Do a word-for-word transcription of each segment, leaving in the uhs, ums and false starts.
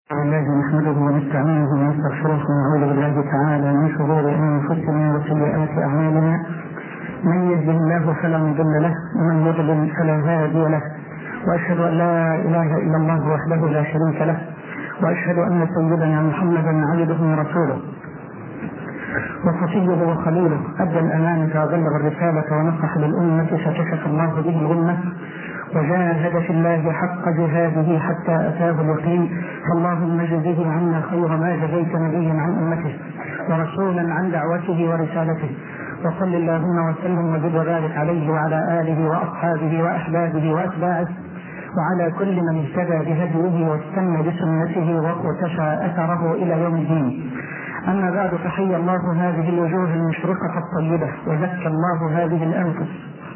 الله نحمده ونستعينه ونستغفره ونعوذ بالله تعالى من شرور انفسنا وسيئات اعمالنا. من يهده الله فلا مضل له ومن يضلل فلا هادي له، واشهد ان لا اله الا الله وحده لا شريك له، واشهد ان سيدنا محمدا عبده ورسوله وصفيه وخليله، ادى الامانه وبلغ الرساله ونصح للامه فكشف الله به الغمه وجاهد في الله حق جهاده حتى أتاه اليقين. فاللهم اجزه عنا خير ما جزيت نبيا عن أمته ورسولا عن دعوته ورسالته، وصل اللهم وسلم وزد وبارك عليه وعلى آله وأصحابه وأحبابه وأتباعه وعلى كل من اهتدى بهديه واستنى بسنته واقتفى أثره إلى يوم الدين. أما بعد، فحي الله هذه الوجوه المشرقة الطيبة وزكى الله هذه الأنفس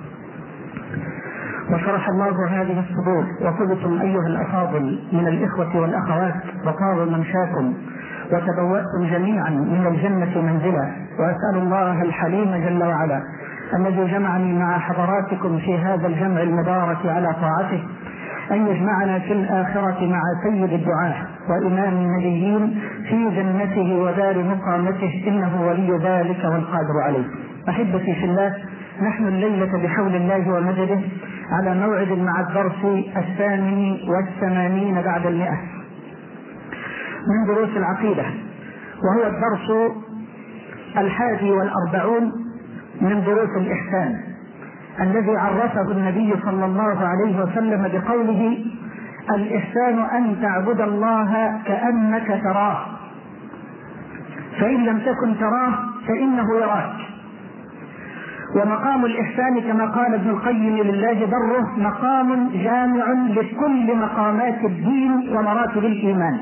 وشرح الله هذه الصدور، وطبتم أيها الأفاضل من الإخوة والأخوات وطاب ممشاكم وتبوأتم جميعا من الجنة منزلا. وأسأل الله الحليم جل وعلا الذي جمعني مع حضراتكم في هذا الجمع المبارك على طاعته أن يجمعنا في الآخرة مع سيد الدعاة وإمام النبيين في جنته ودار مقامته، إنه ولي ذلك والقادر عليه. أحبتي في الله، نحن الليلة بحول الله ومدده على موعد مع الدرس الثامن والثمانين بعد المئة من دروس العقيدة، وهو الدرس الحادي والأربعون من دروس الإحسان الذي عرفه النبي صلى الله عليه وسلم بقوله: الإحسان أن تعبد الله كأنك تراه، فإن لم تكن تراه فإنه يراك. ومقام الإحسان كما قال ابن القيم لله بره مقام جامع لكل مقامات الدين ومراتب الإيمان.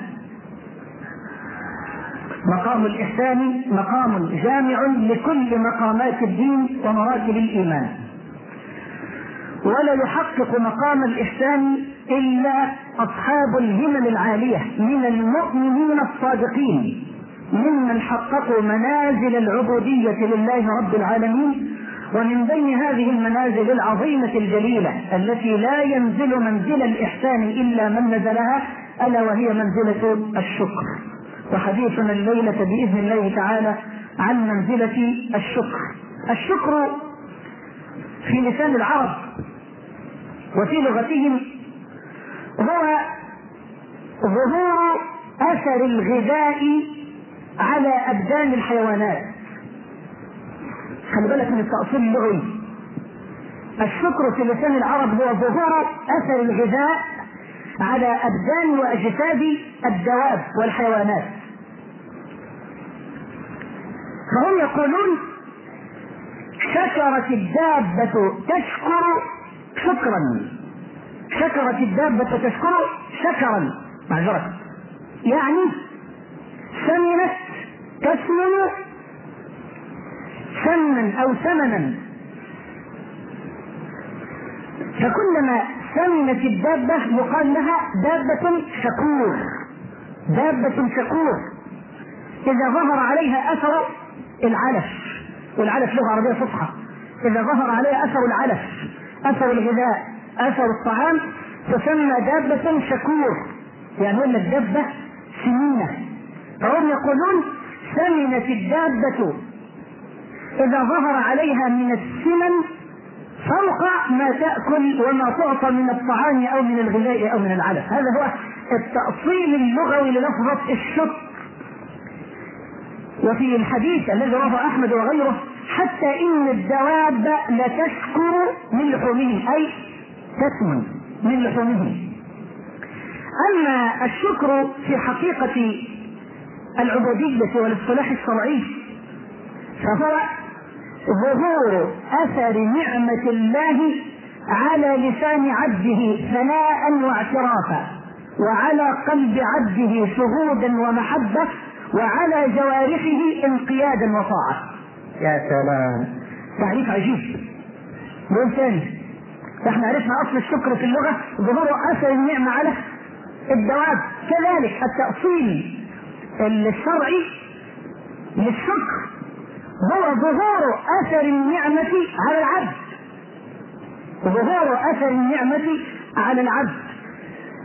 مقام الإحسان مقام جامع لكل مقامات الدين ومراتب الإيمان، ولا يحقق مقام الإحسان إلا أصحاب الهمم العالية من المؤمنين الصادقين ممن حققوا منازل العبودية لله رب العالمين. ومن بين هذه المنازل العظيمة الجليلة التي لا ينزل منزل الإحسان إلا من نزلها، ألا وهي منزلة الشكر. وحديثنا الليلة بإذن الله تعالى عن منزلة الشكر. الشكر في لسان العرب وفي لغتهم هو ظهور أثر الغذاء على أبدان الحيوانات. خلي بالك من التأصيل اللغوي. الشكر في لسان العرب هو ظهور أثر الغذاء على أبدان وأجساد الدواب والحيوانات. فهم يقولون: شكرت الدابة تشكر شكرا، شكرت الدابة تشكر شكرا معذرة، يعني سمنت تسمن سمنا أو ثمنا. فكلما سمنت الدابة يقال لها دابة شكور، دابة شكور. إذا ظهر عليها أثر العلف، والعلف لغة عربية فصحى، إذا ظهر عليها أثر العلف، أثر الغذاء، أثر الطعام، تسمى دابة شكور، يعني أن الدابة سمينة. فهم يقولون: سمنت الدابة إذا ظهر عليها من السمن فوق ما تأكل وما تعطى من الطعام أو من الغذاء أو من العلف. هذا هو التأصيل اللغوي للفظة الشكر. وفي الحديث الذي رواه أحمد وغيره: حتى إن الدواب لتشكر من لحومهم، أي تسمن من لحومهم. أما الشكر في حقيقة العبودية والاصطلاح الشرعي فهو ظهور أثر نعمة الله على لسان عبده ثناء واعترافا، وعلى قلب عبده شهودا ومحبة، وعلى جوارحه انقيادا وطاعة. يا سلام، تعريف عجيب. مين ثاني؟ احنا عرفنا أصل الشكر في اللغة ظهور أثر النعمة على الدواب، كذلك التأصيل الشرعي للشكر هو ظهور أثر النعمة على العبد، ظهور أثر النعمة على العبد.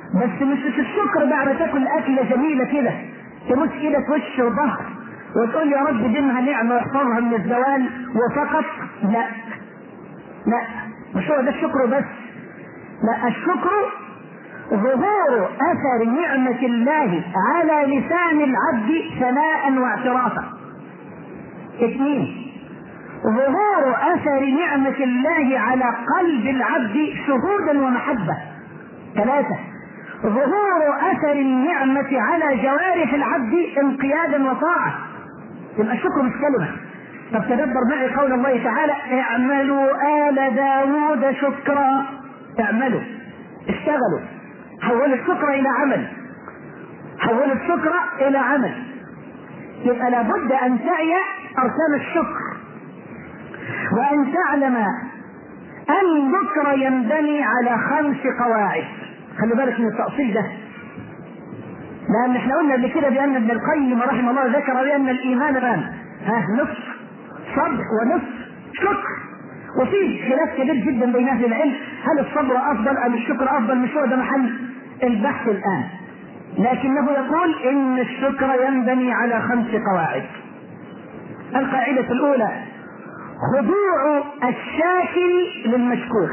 بس مش في الشكر بقى بتاكل اكله جميله كده تمس ايدك وش وظهر وتقول يا رب دينها نعمه واحفظها من الزوال وفقط. لا لا، مش هو ده الشكر بس. لا، الشكر ظهور اثر نعمه الله على لسان العبد ثناء واعترافا. اثنين، ظهور اثر نعمه الله على قلب العبد شهودا ومحبه. ثلاثه، ظهور اثر النعمه على جوارح العبد انقيادا وطاعه. يبقى الشكر مش كلمه. طب تدبر معي قول الله تعالى اعملوا آل داود شكرا. اعملوا، اشتغلوا، حولوا الشكر الى عمل، حولوا الشكر الى عمل. يبقى لابد ان تعي اركان الشكر وان تعلم ان الشكر ينبني على خمس قواعد. خلي بالك من التأصيل ده، لان احنا قلنا قبل كده بان ابن القيم رحمه الله ذكر بان الايمان بان ها نصف صبر ونصف شكر، وفي خلاف كبير جدا بين اهل العلم هل الصبر افضل ام الشكر افضل. مش هو ده محل البحث الان، لكنه يقول ان الشكر ينبني على خمس قواعد. القاعده الاولى خضوع الشاكر للمشكور.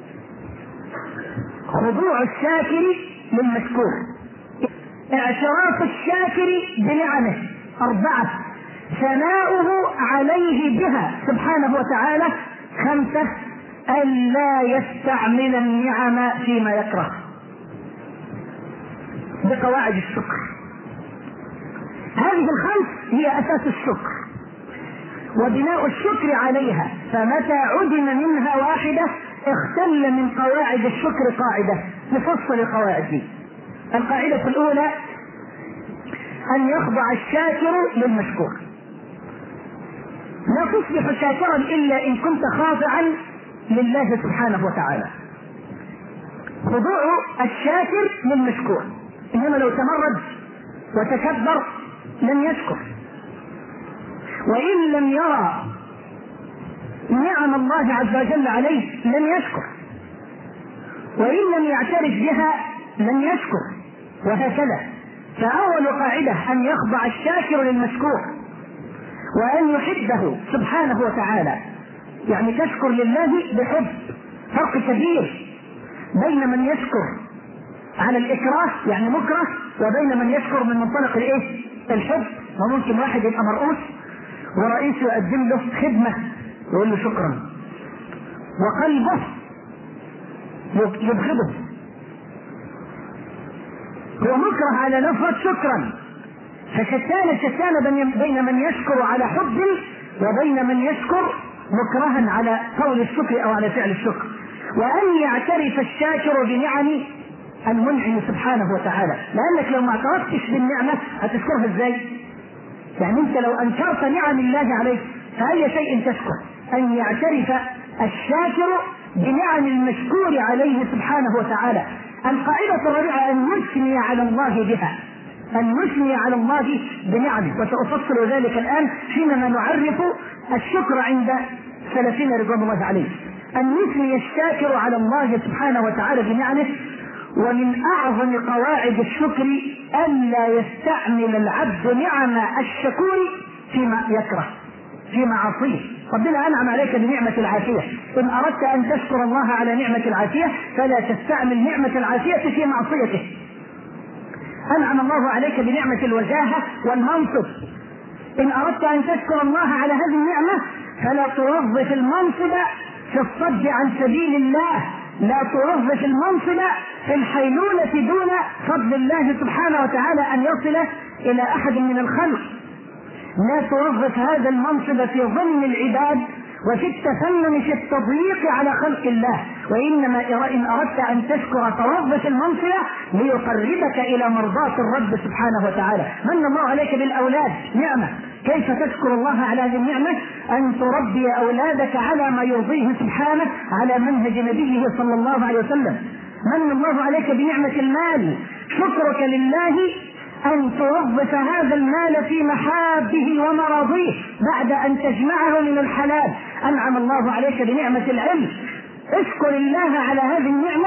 خضوع الشاكر للمشكور، اعتراف الشاكر بنعمه. أربعة، ثناؤه عليه بها سبحانه وتعالى. خمسة، ألا يستعمل النعم فيما يكره. بقواعد الشكر هذه الخمس هي أساس الشكر وبناء الشكر عليها، فمتى عدم منها واحدة اختل من قواعد الشكر قاعدة. نفصل القواعد دي. القاعدة الأولى أن يخضع الشاكر للمشكور. لا تصبح شاكرا إلا إن كنت خاضعا لله سبحانه وتعالى. خضوع الشاكر للمشكور، إنما لو تمرد وتكبر لن يشكر، وإن لم يرى نعم الله عز وجل عليه لن يشكر، وإن لم يعترف بها لن يشكر، وهكذا. فأول قاعدة أن يخضع الشاكر للمشكور وأن يحبه سبحانه وتعالى، يعني تشكر لله بحب. فرق كبير بين من يشكر على الإكراه يعني مكره وبين من يشكر من منطلق الإيه؟ الحب. وممكن واحد يبقى مرؤوس ورئيسه يقدم له خدمة يقول له شكرا وقلبه يبغضه. هو مكره على لفظ شكرا. فشتان شتان بين من يشكر على حب وبين من يشكر مكرها على قول الشكر او على فعل الشكر. وان يعترف الشاكر بنعم المنعم سبحانه وتعالى، لانك لو ما اعترفتش بالنعمه هتشكرها ازاي؟ يعني انت لو انكرت نعم الله عليك فاي شيء تشكر؟ ان يعترف الشاكر بنعم المشكور عليه سبحانه وتعالى. القاعده الرابعه ان نثني على الله بها، أن نثني على الله بنعمه، وسأفصل ذلك الآن حينما نعرف الشكر عند سلفنا رضوان الله عليه. أن نثني الشاكر على الله سبحانه وتعالى بنعمه. ومن أعظم قواعد الشكر ألا يستعمل العبد نعم الشكور فيما يكره في معاصيه. ربنا أنعم عليك بنعمة العافية، إن أردت أن تشكر الله على نعمة العافية فلا تستعمل نعمة العافية في معصيته. أنعم الله عليك بنعمة الوجاهة والمنصب، إن أردت أن تشكر الله على هذه النعمة فلا توظف المنصب في الصد عن سبيل الله، لا توظف المنصب في الحيلولة دون فضل الله سبحانه وتعالى أن يصل إلى أحد من الخلق، لا توظف هذا المنصب في ظلم العباد وفي التفنن في التضييق على خلق الله، وإنما إن أردت أن تشكر توظف المنصب ليقربك إلى مرضاة الرب سبحانه وتعالى. من الله عليك بالأولاد نعمة، كيف تشكر الله على هذه النعمة؟ أن تربي أولادك على ما يرضيه سبحانه على منهج نبيه صلى الله عليه وسلم. من الله عليك بنعمة المال، شكرك لله أن توظف هذا المال في محابه ومراضيه بعد أن تجمعه من الحلال. أنعم الله عليك بنعمة العلم، اشكر الله على هذه النعمة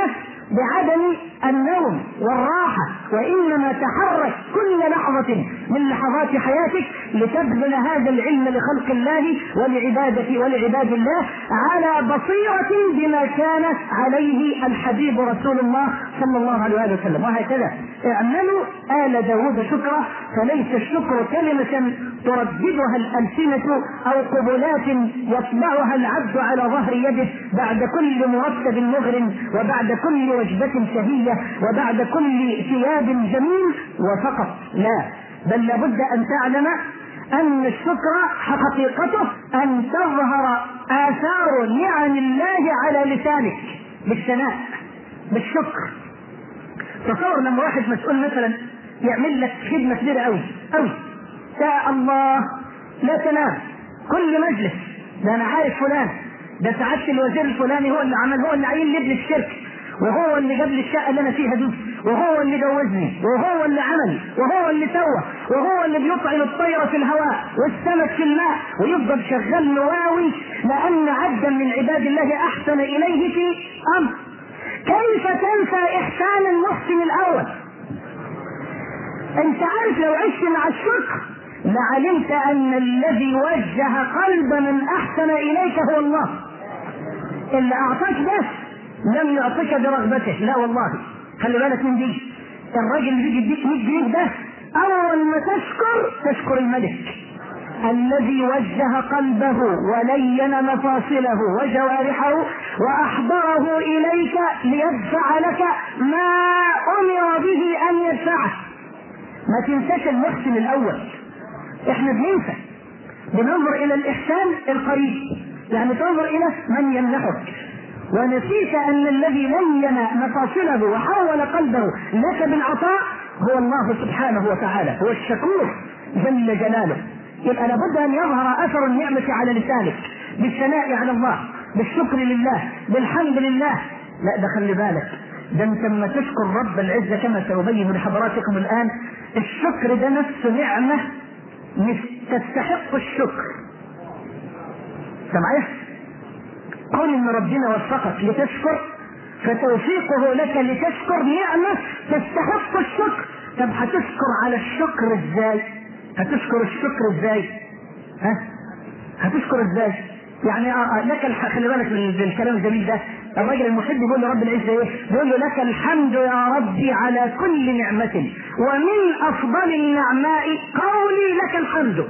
بعدم النوم والراحة، وإنما تحرك كل لحظة من لحظات حياتك لتبذل هذا العلم لخلق الله ولعبادة ولعباد الله على بصيرة بما كان عليه الحبيب رسول الله صلى الله عليه وسلم. وهكذا اعملوا آل داود شكرا، فليس الشكر كلمة ترددها الألسنة أو قبلات يطبعها العبد على ظهر يده بعد كل مرتب مغر وبعد كل وجبة شهية وبعد كل ثياب جميل وفقط، لا، بل لابد أن تعلم أن الشكر حقيقته أن تظهر آثار نعم الله على لسانك بالثناء بالشكر. تصور لما واحد مسؤول مثلا يعمل لك خدمة كبيرة أوي أوي، يا الله لا تنام كل مجلس، ده أنا عارف فلان، ده سعادة الوزير الفلاني هو اللي عمل، هو اللي عين لي ابن الشركة، وهو اللي جاب لي الشقة اللي أنا فيها دي، وهو اللي جوزني، وهو اللي عمل، وهو اللي سوى، وهو اللي بيطعم الطير في الهواء والسمك في الماء، ويفضل شغال نواوي لأن عبدا من عباد الله أحسن إليه في أمر. كيف تنسى إحسان المحسن الأول؟ أنت عارف لو عشت مع الشكر لعلمت أن الذي وجه قلب من أحسن إليك هو الله. اللي أعطاك بس لم يعطيك برغبته، لا والله، خلي بالك من دي. الراجل اللي بيجي يديك مية جنيه ده أول ما تشكر تشكر الملك الذي وجه قلبه ولين مفاصله وجوارحه وأحضره إليك ليدفع لك ما أمر به أن يدفعه. ما تنساش المحسن الأول. احنا بننسى، بننظر إلى الإحسان القريب، يعني تنظر إلى من يمنحك، ونسيت أن الذي لين مفاصله وحول قلبه لك بالعطاء هو الله سبحانه وتعالى، هو الشكور جل جلاله. يبقى لابد أن يظهر أثر النعمة على لسانك بالثناء على الله، بالشكر لله، بالحمد لله. لا، ده خلي بالك، ده انت لما تشكر رب العزة كما سأبين لحضراتكم الآن، الشكر ده نفسه نعمة تستحق الشكر. سمعيه؟ قول ان ربنا وفقك لتشكر فتوفيقه لك لتشكر نعمة تستحق الشكر. طب هتشكر على الشكر ازاي؟ هتشكر الشكر ازاي؟ ها؟ هتشكر ازاي؟ يعني آه لك الح... خلي بالك من الكلام الجميل ده. الراجل المحب بيقول لرب العزة ايه؟ بيقول له لك الحمد يا ربي على كل نعمة، ومن افضل النعماء قولي لك الحمد.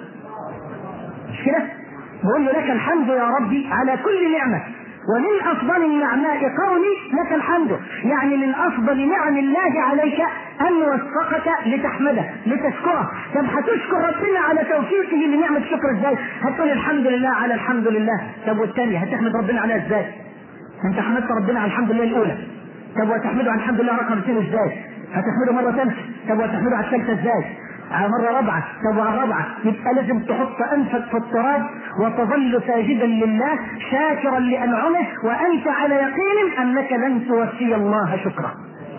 مش كده؟ بيقول له لك الحمد يا ربي على كل نعمة، ومن افضل النعماء قولي لك الحمد، يعني من افضل نعم الله عليك ان وفقك لتحمده لتشكره. طب هتشكر ربنا على توفيقه لنعمة الشكر ازاي؟ هتقول الحمد لله على الحمد لله. طب والثانية هتحمد ربنا عليها ازاي؟ انت حمدت ربنا على الحمد لله الاولى، طب وتحمده على الحمد لله رقم اثنين ازاي؟ هتحمده مرة ثالثة، طب وتحمده على الثالثة ازاي؟ على مرة رابعة، طب وعلى الرابعة يبقى لازم تحط أنفك في التراب وتظل ساجدا لله شاكرا لأنعمه وأنت على يقين أنك لن توفي الله شكرا.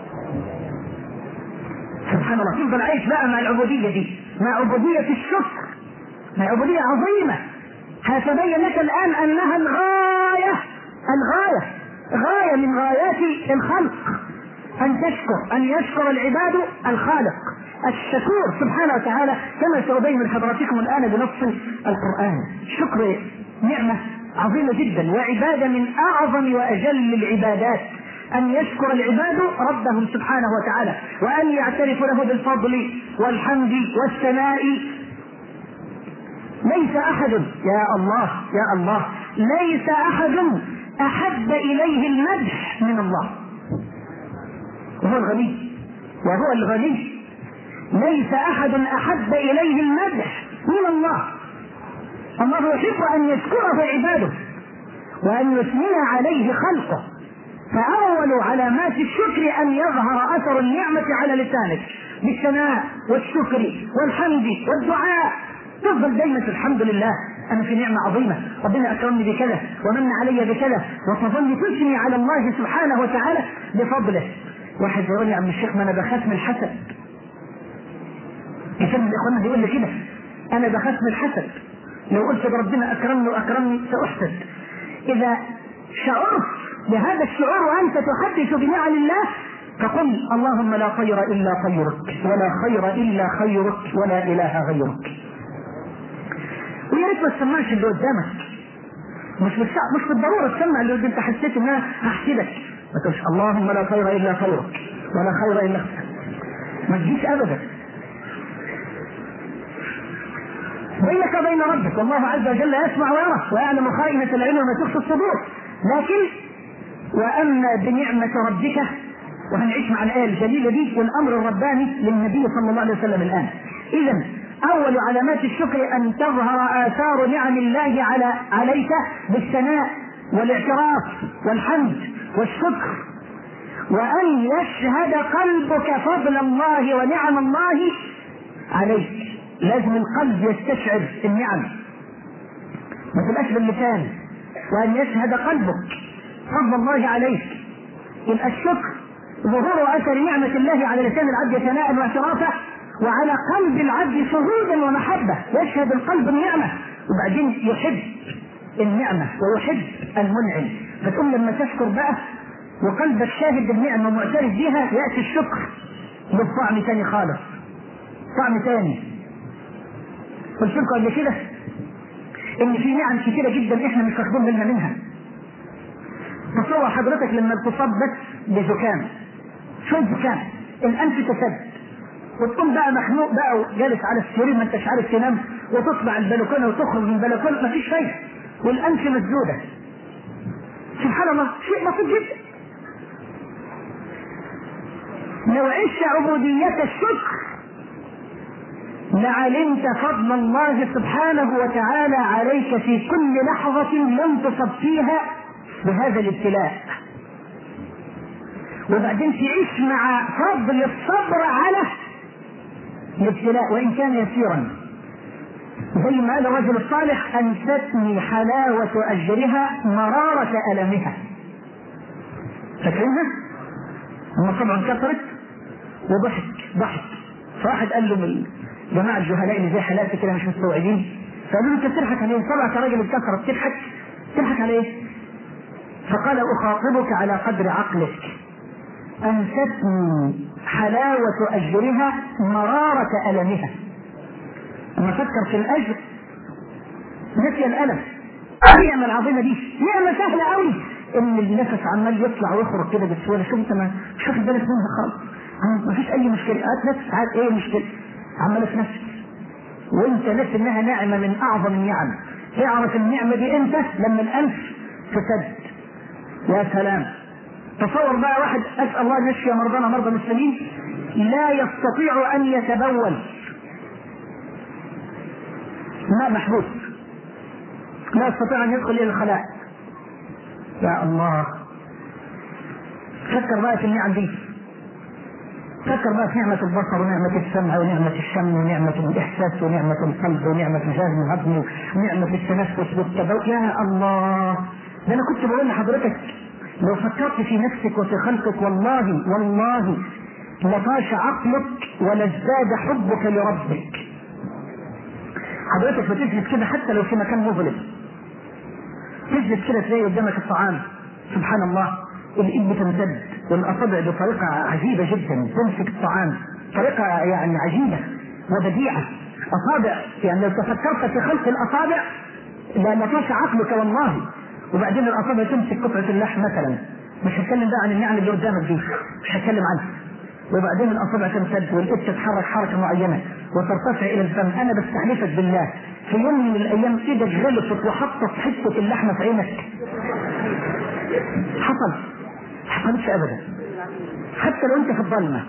سبحان الله. تفضل عايش بقى مع العبودية دي، مع عبودية الشكر، مع عبودية عظيمة هتبين لك الآن أنها الغاية الغاية غاية من غايات الخلق، أن تشكر، أن يشكر العباد الخالق الشكور سبحانه وتعالى كما سأبين لحضراتكم الآن بنص القرآن. الشكر نعمة عظيمة جدا وعبادة من أعظم وأجل العبادات، أن يشكر العباد ربهم سبحانه وتعالى وأن يعترفوا له بالفضل والحمد والثناء. ليس أحد يا الله يا الله ليس أحد أحب إليه المدح من الله، وهو الغني وهو الغني. ليس أحد أحب إليه المدح من الله. الله يحب أن يشكره عباده وأن يثني عليه خلقه. فأول علامات الشكر أن يظهر أثر النعمة على لسانك بالثناء والشكر والحمد والدعاء. تفضل دايما الحمد لله، أنا في نعمة عظيمة، ربنا أكرمني بكذا ومن علي بكذا، وتظل تثني على الله سبحانه وتعالى بفضله. واحد يقول لي يا عم الشيخ ما أنا بخاف من الحسد. كثير من إخواننا يقول لي كده، أنا بخاف من الحسد، لو قلت ربنا أكرمني وأكرمني سأحسد. إذا شعرت بهذا الشعور وأنت تحدث بنعم الله تقول اللهم لا خير إلا خيرك، ولا خير إلا خيرك، ولا إله غيرك. ويا ريت ما تسمعش اللي قدامك، مش مش بالضرورة تسمع اللي قدامك. حسيت إن أنا هحسدك ما تقولش اللهم لا خير إلا خيرك ولا خير إلا خيرك، ما تجيش أبدا. بينك وبين ربك، والله عز وجل يسمع ويرى ويعلم خائنة العين وما تخفي الصدور. لكن وأما بنعمة ربك، وهنعيش مع الآية الجليلة دي والأمر الرباني للنبي صلى الله عليه وسلم الآن. إذن أول علامات الشكر أن تظهر آثار نعم الله على عليك بالثناء والاعتراف والحمد والشكر، وأن يشهد قلبك فضل الله ونعم الله عليك. لازم القلب يستشعر النعم، ما تبقاش باللسان. وأن يشهد قلبك فضل الله عليك. يبقى الشكر ظهور أثر نعمة الله على لسان العبد ثناء واعترافا، وعلى قلب العبد شهودا ومحبة. يشهد القلب النعمة وبعدين يحب النعمة ويحب المنعم. فتقوم لما تشكر بقى وقلبك شاهد النعمة ومعترف بها، يأتي الشكر بالطعم تاني خالص، طعم تاني. قلت لكم قبل كده ان في نعم كثيرة جدا احنا مش واخدين بالنا منها. تصور حضرتك لما تصاب بس بزكام، شو الزكام؟ الانف تسد، وتقوم بقى مخنوق بقى وجالس على السرير ما انتش عارف تنام، وتطلع البلكونه وتخرج من البلكونه مفيش فايده، والانف مسدوده. سبحان الله، شيء بسيط جدا. لو عشت عبودية الشكر لعلمت فضل الله سبحانه وتعالى عليك في كل لحظة لم تصب فيها بهذا الابتلاء. وبعدين تعيش مع فضل الصبر على الابتلاء وإن كان يسيرا. زي ما قال الرجل الصالح: أنستني حلاوة أجرها مرارة ألمها. فاكرينها؟ لما طبعا كثرت وضحك ضحك، فواحد قال له من جماعة الجهلاء اللي زي حالاتي كده مش مستوعبين، فقالوا له: انت بتضحك عليه؟ طلعت راجل اتكسرت تضحك تضحك عليه؟ فقال: أخاطبك على قدر عقلك. أنستني حلاوة أجرها مرارة ألمها. أما فكر في الأجر نسي الألم. النعمة العظيمة دي نعمة سهلة قوي، إن النفس عمال يطلع ويخرج كده بسهولة. شوف أنت ما مش واخد بالك منها خالص، ما فيش أي مشكلة. هات نفس عاد إيه مشكلة؟ عمالة في نفسك وأنت نفس إنها نعمة من أعظم النعم. تعرف النعمة دي أنت لما الأنف تسد. يا سلام، تصور بقى واحد، أسأل الله أن يشفي مرضانا مرضى المسلمين، لا يستطيع أن يتبول، ماء محبوس، لا يستطيع أن يدخل إلى الخلاء. يا الله، فكر بقى في النعم دي، فكر بقى في نعمة البصر ونعمة السمع ونعمة الشم ونعمة الإحساس ونعمة القلب ونعمة جهاز الهضم ونعمة التنفس والتبول. يا الله، ده أنا كنت بقول لحضرتك لو فكرت في نفسك وفي خلقك والله والله لطاش عقلك ولازداد حبك لربك. حضرتك بتجلس كده حتى لو في مكان مظلم، تجلس كده تلاقي قدامك الطعام، سبحان الله، الايد بتمتد والاصابع بطريقه عجيبه جدا تمسك الطعام، طريقه يعني عجيبه وبديعه. اصابع يعني لو تفكرت في خلق الاصابع لا نطاش عقلك والله. وبعدين الاصابع تمسك قطعه اللحم مثلا، مش هتكلم بقى عن النعم اللي قدامك دي، مش هتكلم عنها. وبعدين الاصابع تمتد والايد تتحرك حركه معينه وترتفع الى الفم. انا بستحلفك بالله في يوم من الايام ايدك غلطت وحطت حته اللحمه في عينك. حصل؟ حصلتش ابدا، حتى لو انت في الظلمه.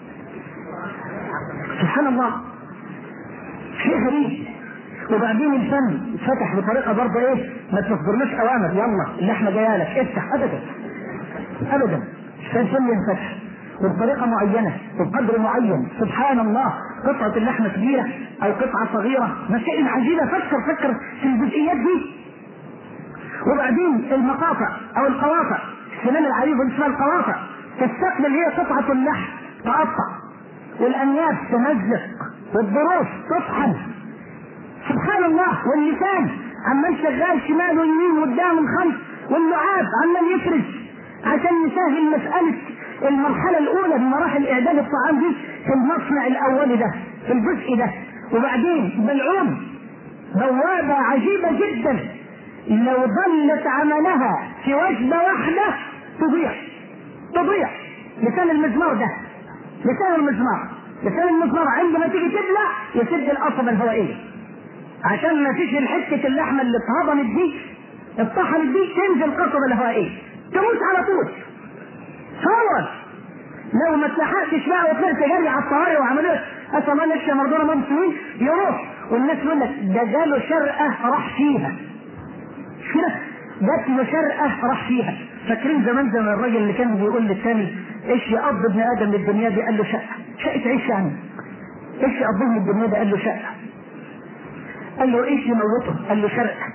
سبحان الله، شيء غريب. وبعدين الفم فتح بطريقه برضه ايه، ما تصدرلوش اوامر يلا اللحمه جايه لك افتح، ابدا ابدا. الفم ينفتح وبطريقه معينه وبقدر معين. سبحان الله، قطعه اللحمه كبيره او قطعه صغيره، مسائل عجيبه. فكر فكر في الجزئيات دي. وبعدين المقاطع او القواطع، السنان العريضه اسمها القواطع، تستقبل هي قطعه اللحم تقطع، والانياب تمزق والضروس تطحن. سبحان الله، واللسان عمال شغال شمال ويمين وقدام الخلف، واللعاب عمال يفرز عشان نسهل مسألة المرحلة الأولى من مراحل إعداد الطعام دي في المصنع الأولي ده، في الجزء ده. وبعدين بلعوم بوابة عجيبة جدا، لو ظلت عملها في وجبة واحدة تضيع تضيع. لسان المزمار ده، لسان المزمار لسان المزمار عندما تيجي تبلع يسد القصبة الهوائية، عشان ما فيش الحتة اللحمة اللي اتهضمت دي الطحنت دي تنزل القصبة الهوائية تموت على طول فورا. لو ما اتلحقتش بقى وطلعت جري على الطوارئ وعمليه اسال الله لك يا مرضونا مبسوطين يروح، والناس يقول لك ده جاله شرقه راح فيها كده، جات له شرقه راح فيها. فاكرين زمان زمان الراجل اللي كان بيقول للثاني ايش يقضي ابن ادم للدنيا دي؟ قال له شقه. شقه عيش يعني؟ ايش يقضيه من الدنيا ده؟ قال له شقه. قال له ايش يموته؟ قال له شرقه.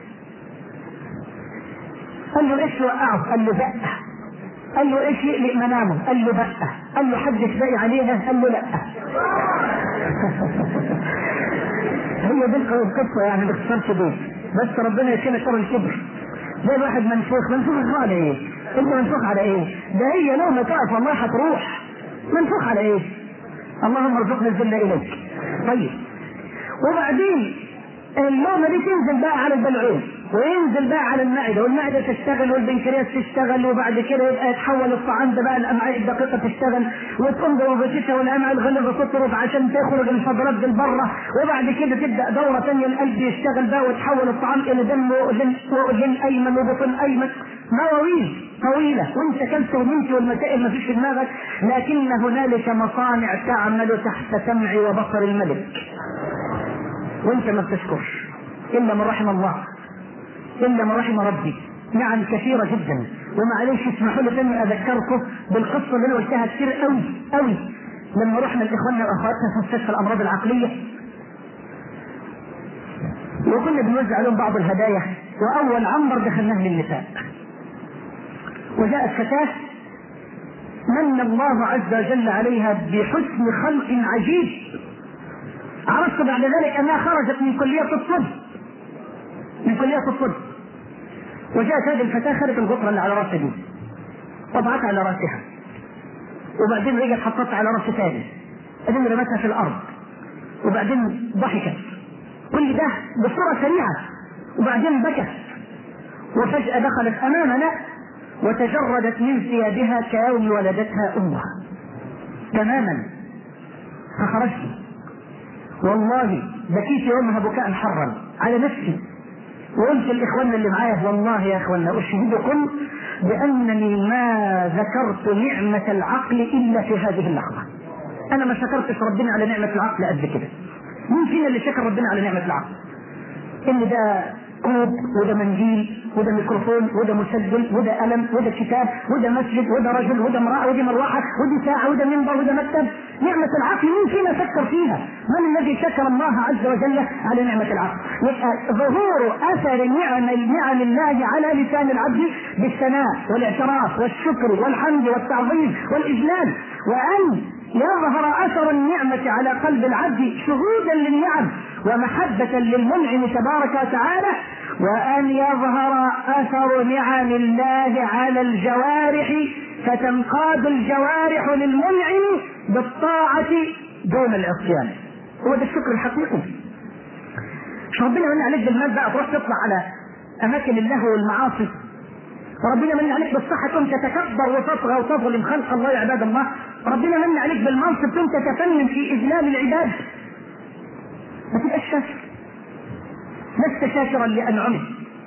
قال له ايش يوقعه؟ قال له زقه. قال له ايش يقلق منامه؟ قال له بقى. قال له حدش باقي عليها؟ قال له لا. هي دي القصه يعني باختصار شديد، بس ربنا يكفينا شر الكبر. زي الواحد منفوخ، منفوخ على ايه؟ انت منفوخ على ايه؟ ده هي لو ما تقف والله هتروح. منفوخ على ايه؟ اللهم ارزقنا الذل اليك. طيب وبعدين اللومه دي تنزل بقى على البلعوم وينزل بقى على المعده، والمعده تشتغل والبنكرياس تشتغل، وبعد كده يبقى يتحول الطعام ده بقى الامعاء الدقيقه تشتغل وتقوم بوظيفتها، والامعاء الغليظه تطرد عشان تخرج الفضلات بالبره، وبعد كده تبدا دوره ثانيه القلب يشتغل بقى وتحول الطعام الى دم واذن واذن ايمن وبطن ايمن. مواويل طويله وانت كلت ونمت والمسائل ما فيش في دماغك، لكن هنالك مصانع تعمل تحت سمع وبصر الملك وانت ما بتشكرش الا من رحم الله، إلا من رحم ربي. نعم كثيرة جدا. ومعليش اسمحوا لي تاني أذكركم بالقصة اللي أنا قلتها كثير قوي قوي لما رحنا لإخواننا وأخواتنا في مستشفى الأمراض العقلية وكنا بنوزع لهم بعض الهدايا، وأول عنبر دخلناه للنساء، وجاءت فتاة من الله عز وجل عليها بحسن خلق عجيب. عرفت بعد ذلك أنها خرجت من كلية الطب من كلية الطب وجاءت هذه الفتاة خدت الغطرة اللي على راسها دي وضعتها على راسها، وبعدين رجعت حطتها على راس ثاني، بعدين رمتها في الأرض، وبعدين ضحكت، كل ده بصورة سريعة، وبعدين بكت، وفجأة دخلت أمامنا وتجردت من ثيابها كيوم ولدتها أمها تماما. فخرجت والله بكيت يومها بكاء حرا على نفسي، وقلت لإخواننا اللي معايا والله يا إخواننا أشهدكم بأنني ما ذكرت نعمة العقل إلا في هذه اللحظة. أنا ما شكرتش ربنا على نعمة العقل قد كده. مين فينا اللي شكر ربنا على نعمة العقل؟ إن ده كوب وده منديل وده ميكروفون وده مسجل وده قلم وده كتاب وده مسجد وده رجل وده امرأة وده مروحة وده ساعة وده منبر وده مكتب. نعمة العقل مين فينا فكر فيها؟ من الذي شكر الله عز وجل على نعمة العقل؟ ظهور أثر نعم نعم الله على لسان العبد بالثناء والاعتراف والشكر والحمد والتعظيم والإجلال، وأن يظهر أثر النعمة على قلب العبد شهودا للنعم ومحبة للمنعم تبارك وتعالى، وأن يظهر أثر نعم الله على الجوارح فتنقاد الجوارح للمنعم بالطاعة دون العصيان. هو ده الشكر الحقيقي. مش ربنا من عليك بالمال بقى تروح تطلع على أماكن اللهو والمعاصي، ربنا من عليك بالصحة كنت تتكبر وتطغى وتظلم خلق الله يا عباد الله، ربنا من عليك بالمنصب كنت تتفنن في إذلال العباد، ما تبقاش شاكر، لست شاكرا لأنعمه.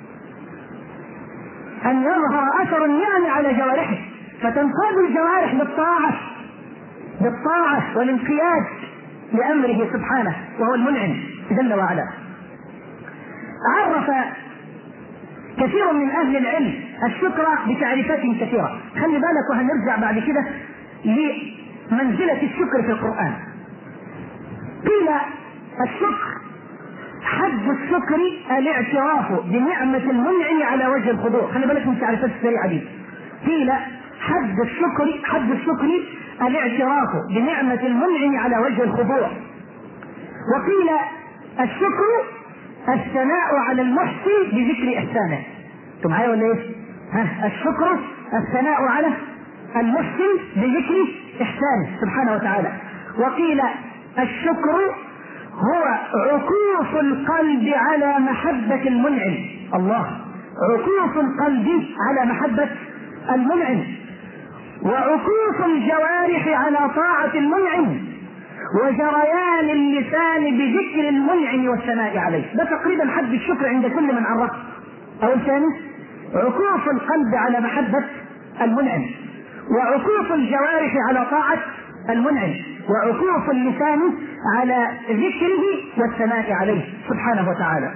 أن يظهر أثر النعم على جوارحه فتنقاد الجوارح بالطاعة بالطاعة والانقياد لأمره سبحانه وهو المنعم جل وعلا. عرف كثير من أهل العلم الشكر بتعريفات كثيرة. خلي بالك وهنرجع بعد كده لمنزلة الشكر في القرآن. قيل الشكر حد الشكر الاعتراف بنعمة المنعم على وجه الخضوع. خلي بالك من التعريفات السريعة دي. قيل حد الشكر حد الشكر الاعتراف بنعمة المنعم على وجه الخضوع. وقيل الشكر الثناء على المحسن بذكر إحسانه. انتوا معايا ولا ايه؟ ها الشكر الثناء على المحسن بذكر إحسانه سبحانه وتعالى. وقيل الشكر هو عكوف القلب على محبة المنعم. الله، عكوف القلب على محبة المنعم، وعكوف الجوارح على طاعة المنعم، وجريان اللسان بذكر المنعم والثناء عليه. ده تقريبا حد الشكر عند كل من عرف. أو الثاني عكوف القلب على محبة المنعم، وعكوف الجوارح على طاعة المنعم، وعكوف اللسان على ذكره والثناء عليه سبحانه وتعالى.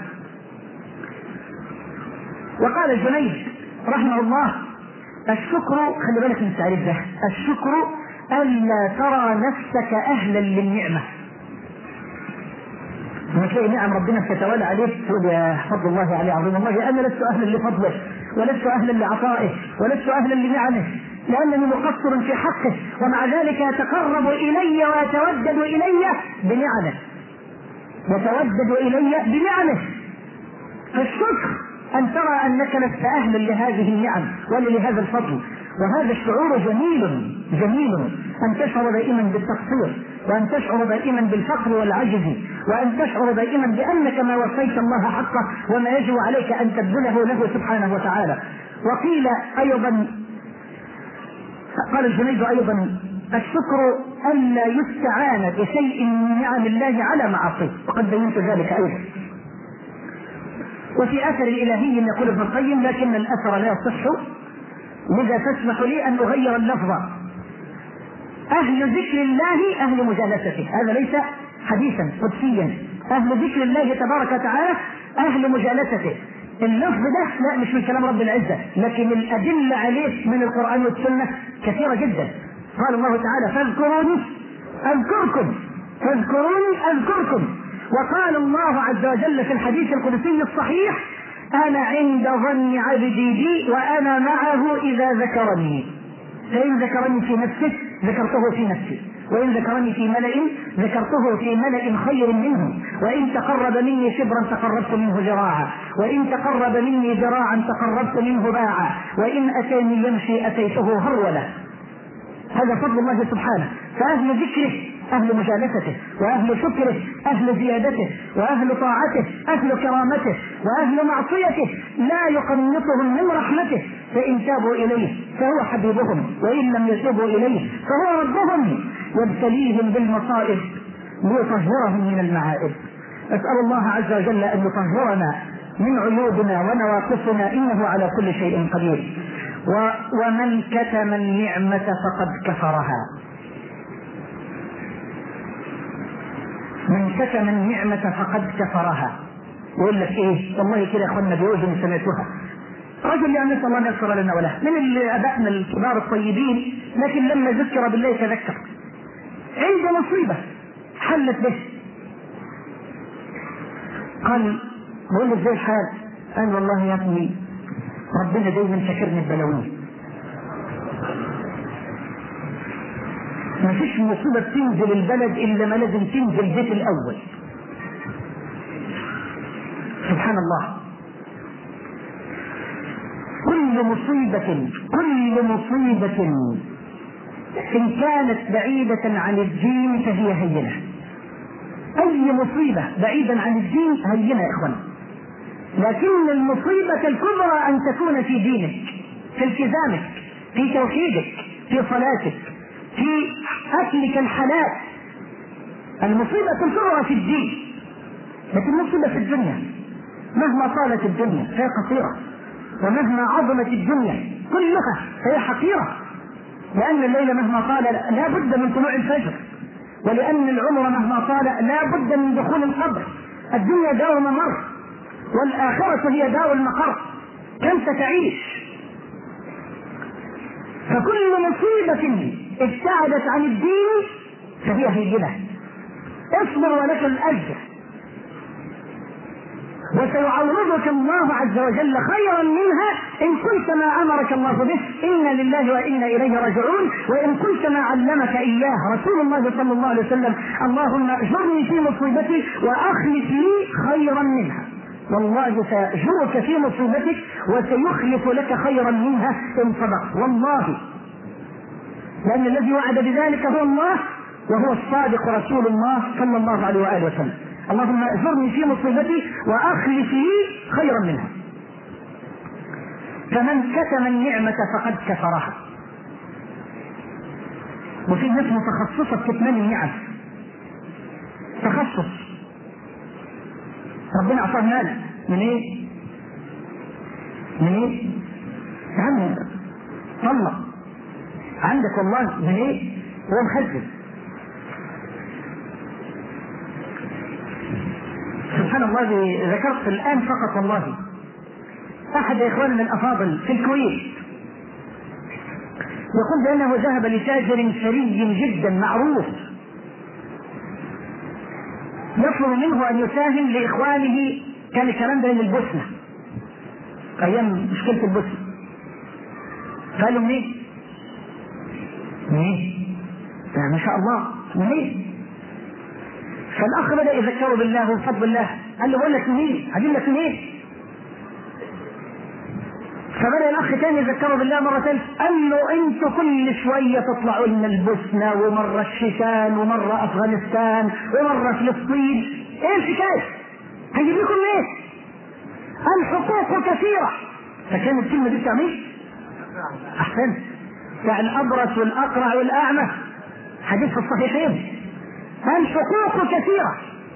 وقال الجنيد رحمه الله: الشكر، خلي بالك من التعريف ده، الشكر ألا ترى نفسك أهلا للنعمة. لما تلاقي نعم ربنا تتوالى عليك تقول يا فضل الله علي عظيم الله، أنا لست أهلا لفضله، ولست أهلا لعطائه، ولست أهلا لنعمه، لأنني مقصر في حقه، ومع ذلك يتقرب إلي ويتودد إلي بنعمه، يتودد إلي بنعمه. فالشكر أن ترى أنك لست أهلا لهذه النعم ولا لهذا الفضل. وهذا الشعور جميل جميل، أن تشعر دائما بالتقصير، وأن تشعر دائما بالفقر والعجز، وأن تشعر دائما بأنك ما وفيت الله حقه وما يجب عليك أن تبذله له سبحانه وتعالى. وقيل أيضا، قال الجنيد أيضا: الشكر ألا يستعان بشيء من نعم الله على معاصيه، وقد بينت ذلك أيضا. وفي أثر الإلهي يقول ابن القيم: لكن الأثر لا يصح، لذا تسمح لي أن أغير اللفظ. أهل ذكر الله أهل مجالسته، هذا ليس حديثا قدسيا. أهل ذكر الله تبارك وتعالى أهل مجالسته. اللفظ ده لا مش من كلام رب العزة، لكن الأدلة عليه من القرآن والسنة كثيرة جدا. قال الله تعالى: فاذكروني أذكركم، فاذكروني أذكركم. وقال الله عز وجل في الحديث القدسي الصحيح: أنا عند ظن عبدي بي وأنا معه إذا ذكرني، فإن ذكرني في نفسه ذكرته في نفسي، وإن ذكرني في ملأ ذكرته في ملأ خير منه، وإن تقرب مني شبرا تقربت منه ذراعا، وإن تقرب مني ذراعا تقربت منه باعا، وإن أتاني يمشي أتيته هرولا. هذا فضل الله سبحانه. فأهل ذكره أهل مجالسته، وأهل شكره أهل زيادته، وأهل طاعته أهل كرامته، وأهل معصيته لا يقنطهم من رحمته، فإن تابوا إليه فهو حبيبهم، وإن لم يتوبوا إليه فهو ربهم، يبتليهم بالمصائب ليطهرهم من المعائب. أسأل الله عز وجل أن يطهرنا من عيوبنا ونواقصنا، إنه على كل شيء قدير. ومن كتم النعمة فقد كفرها. من كتم النعمة فقد كفرها. يقول لك ايه؟ والله كده يا اخوانا بيوزن سمعتها. رجل يعني نسأل الله ان يغفر لنا وله، من ابائنا الكبار الطيبين، لكن لما ذكر بالله تذكر. عنده مصيبة حلت به، قال بقول له ازاي الحال؟ قال والله يا ابني ربنا دايما شاكرني ببلاويه. ما فيش مصيبة تنزل البلد إلا ما لازم تنزل البيت الأول. سبحان الله. كل مصيبة كل مصيبة إن كانت بعيدة عن الدين فهي هينة. أي مصيبة بعيدا عن الدين هينة يا إخوان، لكن المصيبة الكبرى أن تكون في دينك، في التزامك، في توحيدك، في صلاتك، في أكلك الحلال. المصيبة الكبرى في الدين، لكن المصيبة في الدنيا مهما طالت الدنيا فهي قصيرة، ومهما عظمت الدنيا كلها فهي حقيرة، لأن الليل مهما طال لا بد من طلوع الفجر، ولأن العمر مهما طال لا بد من دخول القبر. الدنيا دار ممر، والآخرة هي دار المقر، كم ستعيش؟ فكل مصيبة ابتعدت عن الدين فهي هينة. اصبر ولك الأجر، وسيعوضك الله عز وجل خيرا منها إن كنت ما أمرك الله به. إنا لله وإنا إليه راجعون. وإن كنت ما علمك إياه رسول الله صلى الله عليه وسلم: اللهم اجرني في مصيبتي وأخلف لي خيرا منها. والله سيجرك في مصيبتك وسيخلف لك خيرا منها إن صدقت، والله، لأن الذي وعد بذلك هو الله وهو الصادق رسول الله صلى الله عليه وآله وسلم. اللهم اجرني في مصيبتي وأخلف لي خيرا منها. فمن كتم النعمة فقد كفرها. وفي ناس متخصصة في كتمان النعم، تخصص. ربنا أعطاه مال من ايه؟ من ايه؟ عم طلق عندك والله من ايه؟ هو مخزن. سبحان الله. ذكرت الآن فقط والله أحد إخواننا الأفاضل في الكويت يقول بأنه ذهب لتاجر ثري جدا معروف يطلب منه أن يساهم لإخوانه، كان الكلام ده من البوسنة أيام مشكلة البوسنة. قالوا منين؟ منين؟ ما شاء الله منين؟ فالأخ بدأ يذكره بالله وفضل الله، قال له بقول لك منين؟ هجيب لك منين؟ فبدأ الأخ تاني يذكره بالله مرة ثالثة، قال له أنتوا كل شوية تطلعوا لنا البوسنة ومرة الشيشان ومرة أفغانستان ومرة فلسطين، إيه الحكاية؟ هجيب لكم إيه؟ الحقوق كثيرة. فكان الكلمة دي تعمل أحسن يعني الأبرص والأقرع والأعمى، حديث في الصحيحين، الحقوق كثيرة.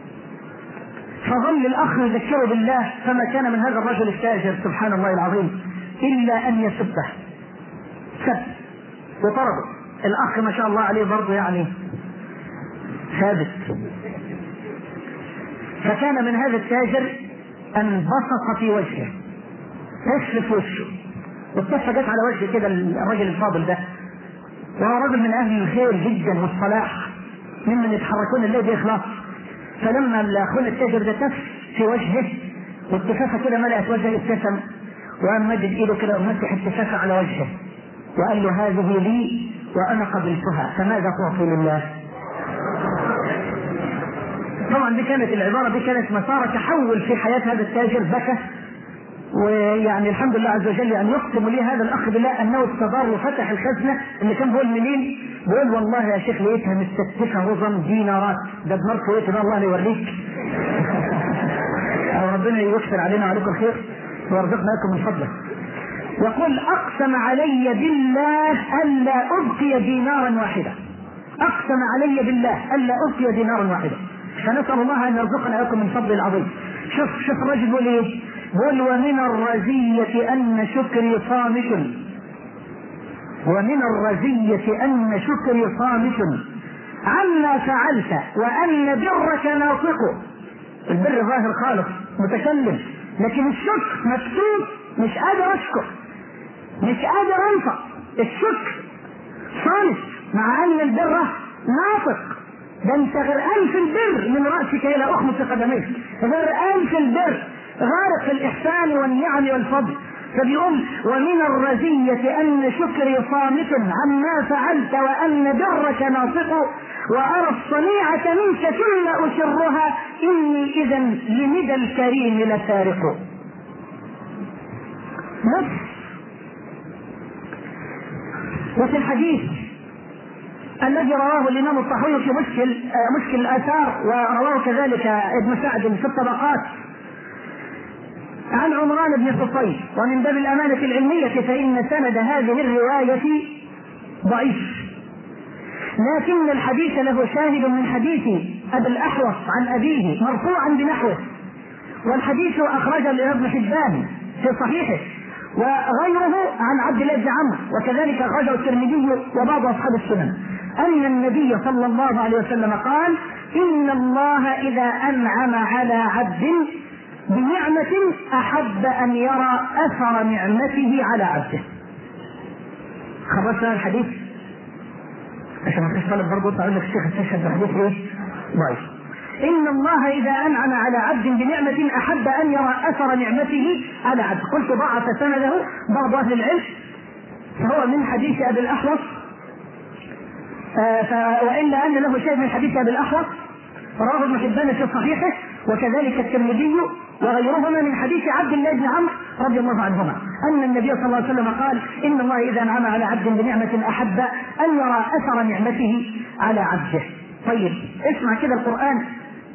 فظل الأخ يذكره بالله، فما كان من هذا الرجل التاجر سبحان الله العظيم إلا أن يسبه، سب وطرده. الأخ ما شاء الله عليه برضه يعني ثابت. فكان من هذا التاجر أن بصق في وجهه، تشرف وشه، والطفة جت على وجهه كده الرجل الفاضل ده، وهو رجل من أهل الخير جدا والصلاح ممن يتحركون الليل بإخلاص. فلما أخونا التاجر ده تف في وجهه والتفافة كده ملأت وجهه ابتسم، وقام مدد ايده كده ومسح التفافة على وجهه وقال له هذه لي وأنا قبلتها، فماذا تعطي لله؟ طبعا دي كانت العبارة دي كانت مسار تحول في حياة هذا التاجر، بكى. ويعني الحمد لله عز وجل أن يقسم لي هذا الأخ بالله أنه استدار وفتح الخزنة اللي كان بيقول منين، بيقول والله يا شيخ لقيتها مستكتفة رزم دينارات، ده دمار كويت ده الله يوريك. ربنا يكثر علينا وعليكم الخير ويرزقنا لكم من فضله. يقول أقسم علي بالله ألا أبقي دينارا واحدا، أقسم علي بالله ألا أبقي دينارا واحدا. فنسأل الله أن يرزقنا لكم من فضل العظيم. شوف شوف الرجل بيقول إيه؟ بيقول ومن الرزية أن شكري صامت، ومن الرزية أن شكري صامت عما فعلت وأن برك ناطق. البر ظاهر خالص متكلم، لكن الشكر مكتوب مش قادر أشكر، مش قادر أنطق. الشكر صامت مع أن البر ناطق. ده انت غرقان في البر من رأسك إلى أخمص قدميك، غرقان في البر، غارق في الإحسان والنعم والفضل. فبيقول ومن الرزية أن شكري صامت عما فعلت وأن برك ناطق، وأرى الصنيعة منك ثم أسرها إني إذا لندى الكريم لسارق. نفس وفي الحديث الذي رواه الإمام الطحاوي في مشكل مشكل الآثار، ورواه كذلك ابن سعد في الطبقات عن عمران بن حصين، ومن باب الأمانة العلمية فإن سند هذه الرواية ضعيف، لكن الحديث له شاهد من حديث أبي الأحوص عن أبيه مرفوعا بنحوه، والحديث أخرجه ابن حبان في صحيحه وغيره عن عبد الله بن عمرو، وكذلك أخرجه الترمذي وبعض أصحاب السنن أن النبي صلى الله عليه وسلم قال إن الله إذا أنعم على عبد بنعمة أحب أن يرى أثر نعمته على عبده. خلصنا الحديث عشان ما تطلب برضه تعال لك الشيخ استشهد بحديث ايه؟ ضعيف. إن الله إذا أنعم على عبد بنعمة أحب أن يرى أثر نعمته على عبده. قلت ضعف سنده بعض أهل العلم، فهو من حديث أبي الأحوص، آه وإلا أن له شيء من حديث أبي الأحوص رواه ابن حبان في صحيحه وكذلك الترمذي وغيرهما من حديث عبد الله بن عمرو رضي الله عنهما أن النبي صلى الله عليه وسلم قال إن الله إذا أنعم على عبد بنعمة أحب أن يرى أثر نعمته على عبده. طيب اسمع كده القرآن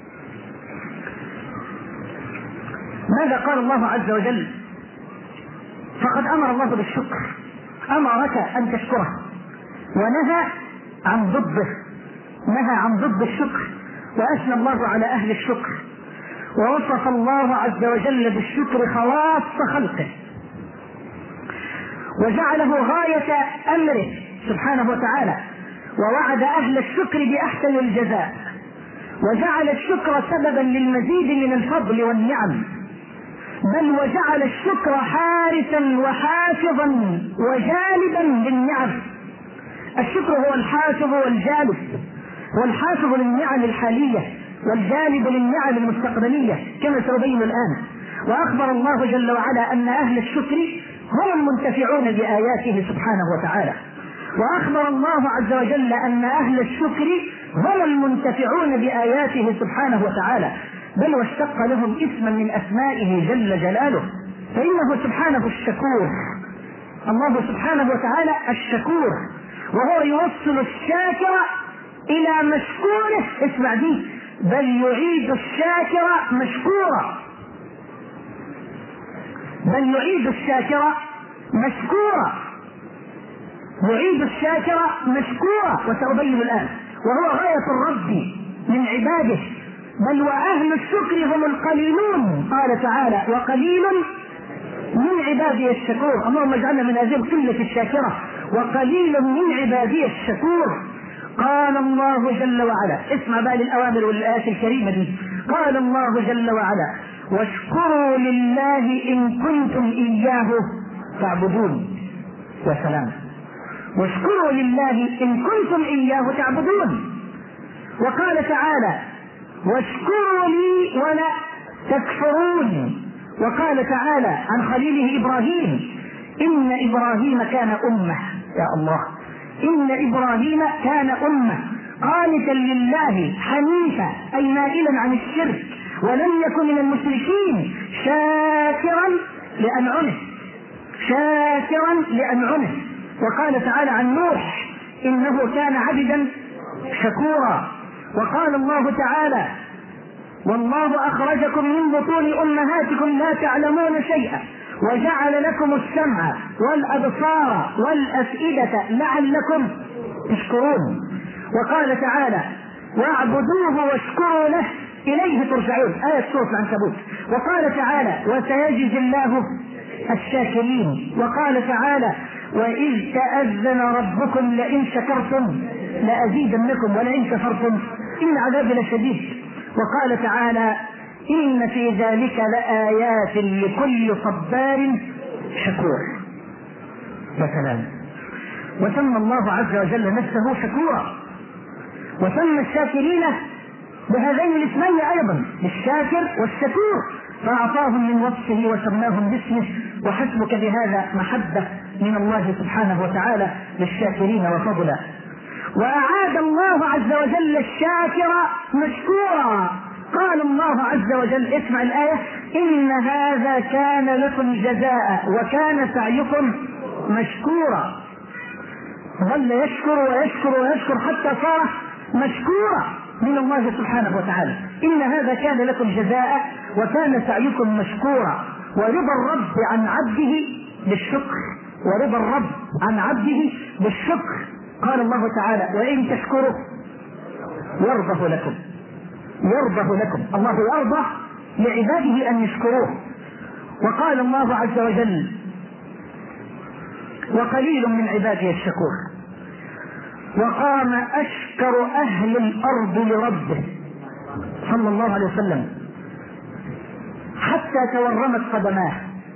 ماذا قال الله عز وجل؟ فقد أمر الله بالشكر، أمرك أن تشكره، ونهى عن ضده، نهى عن ضد الشكر، وأثنى الله على أهل الشكر، ووصف الله عز وجل بالشكر خواص خلقه، وجعله غاية أمره سبحانه وتعالى، ووعد أهل الشكر بأحسن الجزاء، وجعل الشكر سببا للمزيد من الفضل والنعم، بل وجعل الشكر حارسا وحافظا وجالبا للنعم. الشكر هو الحافظ والجالب، والحافظ للنعم الحالية والجالب للنعم المستقبلية كما سنبين الآن. وأخبر الله جل وعلا أن أهل الشكر هم المنتفعون بآياته سبحانه وتعالى، وأخبر الله عز وجل أن أهل الشكر هم المنتفعون بآياته سبحانه وتعالى، بل واشتق لهم اسما من أسمائه جل جلاله، فإنه سبحانه الشكور. الله سبحانه وتعالى الشكور، وهو يوصل الشاكر إلى مشكوره، اسمع دي، بل يعيد الشاكر مشكورا، بل يعيد الشاكر مشكورا، يعيد الشاكر مشكورا، وسأبين الآن. وهو غاية الرب من عباده، بل وأهل الشكر هم القليلون، قال تعالى وقليل من عبادي الشكور. اللهم اجعلنا من هذه القلة الشاكرة، وقليل من عبادي الشكور. قال الله جل وعلا، اسمع بقى للأوامر والآيات الكريمة دي، قال الله جل وعلا واشكروا لله إن كنتم إياه تعبدون. وسلام. واشكروا لله إن كنتم إياه تعبدون. وقال تعالى واشكروا لي ولا تكفرون. وقال تعالى عن خليله إبراهيم إن إبراهيم كان أمة، يا الله، إن إبراهيم كان أمة قانتا لله حنيفا، أي مائلا عن الشرك، ولم يكن من المشركين، شاكرا لأنعمه، شاكرا لأنعمه. وقال تعالى عن نوح إنه كان عبدا شكورا. وقال الله تعالى والله أخرجكم من بطون أمهاتكم لا تعلمون شيئا وجعل لكم السمع والأبصار والأفئدة لعلكم تشكرون. وقال تعالى واعبدوه واشكروا له إليه ترجعون، آية سورة العنكبوت. وقال تعالى وسيجزي الله الشاكرين. وقال تعالى وإذ تأذن ربكم لئن شكرتم لأزيدنكم ولئن كفرتم إن عذابي لشديد. وقال تعالى إن في ذلك لآيات لكل صبار شكور. مثلا وسمى الله عز وجل نفسه شكورا، وسمى الشاكرين بهذين الاسمين أيضا، الشاكر والشكور، فأعطاهم من وصفه وسماهم باسمه. وحسبك بهذا محبة من الله سبحانه وتعالى للشاكرين وفضلا. وأعاد الله عز وجل الشاكر مشكورا. قال الله عز وجل، اسمع الآية، إن هذا كان لكم جزاء وكان سعيكم مشكورا. ظل يشكر ويشكر ويشكر حتى صار مشكورا من الله سبحانه وتعالى. إن هذا كان لكم جزاء وكان سعيكم مشكورا. ورضا الرب عن عبده بالشكر، ورضا الرب عن عبده بالشكر. قال الله تعالى وإن تشكروا يرضه لكم، يرضه لكم. الله يرضى لعباده أن يشكروه. وقال الله عز وجل وقليل من عبادي الشكور. وقام أشكر أهل الأرض لربه صلى الله عليه وسلم حتى تورمت قدماه.